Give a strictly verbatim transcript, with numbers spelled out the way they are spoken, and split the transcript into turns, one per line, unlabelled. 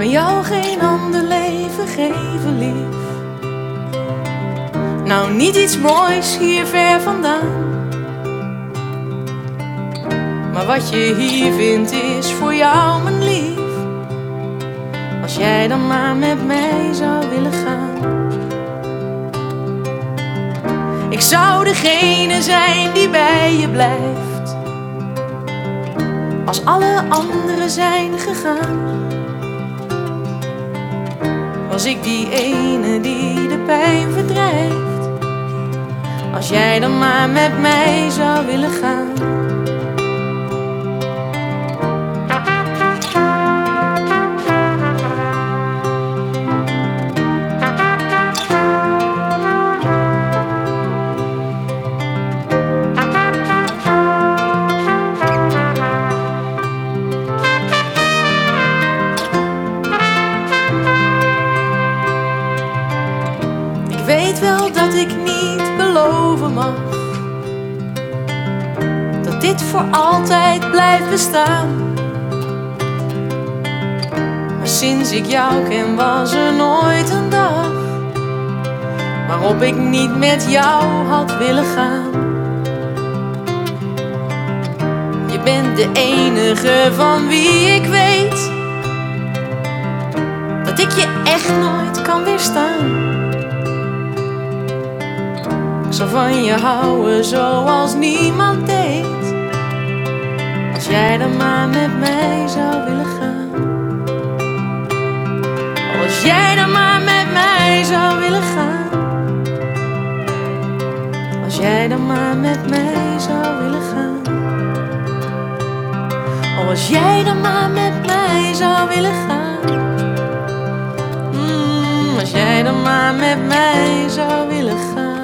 kan jou geen ander leven geven, lief. Nou, niet iets moois hier ver vandaan, maar wat je hier vindt is voor jou, mijn lief. Als jij dan maar met mij zou willen gaan. Ik zou degene zijn die bij je blijft, als alle anderen zijn gegaan. Was ik die ene die de pijn verdrijft, als jij dan maar met mij zou willen gaan. Ik weet wel dat ik niet beloven mag dat dit voor altijd blijft bestaan, maar sinds ik jou ken was er nooit een dag waarop ik niet met jou had willen gaan. Je bent de enige van wie ik weet dat ik je echt nooit kan weerstaan. Ik zou van je houden zoals niemand deed, als jij dan maar met mij zou willen gaan. Als jij dan maar met mij zou willen gaan. Als jij dan maar met mij zou willen gaan. Als jij dan maar met mij zou willen gaan. Mm, als jij dan maar met mij zou willen gaan.